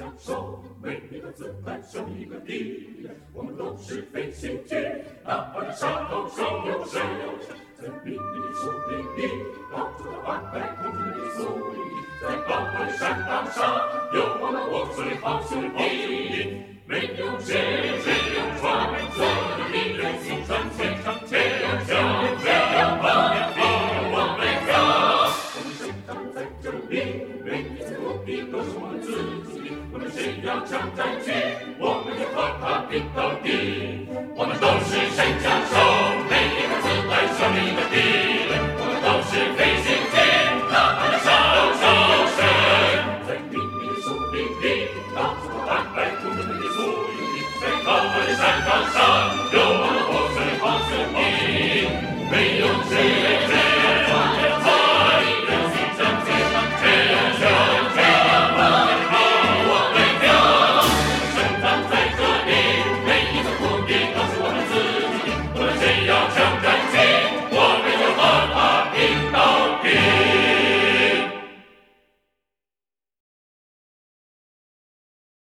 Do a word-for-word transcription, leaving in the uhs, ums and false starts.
享受每一个子弹，生一个敌人，我们都是飞行员。哪怕这沙头上有谁，在密密的树林里，到处都安排空军的宿营，在高高的山岗上，有我们我最好兄弟。没有谁，没有船，所有的敌人心穿前程，没有枪，没有炮，没有我们家。我们生长在这里，每一次土地都是我们自己。我们谁要抢占据，我们就和他拼到底。我们都是神。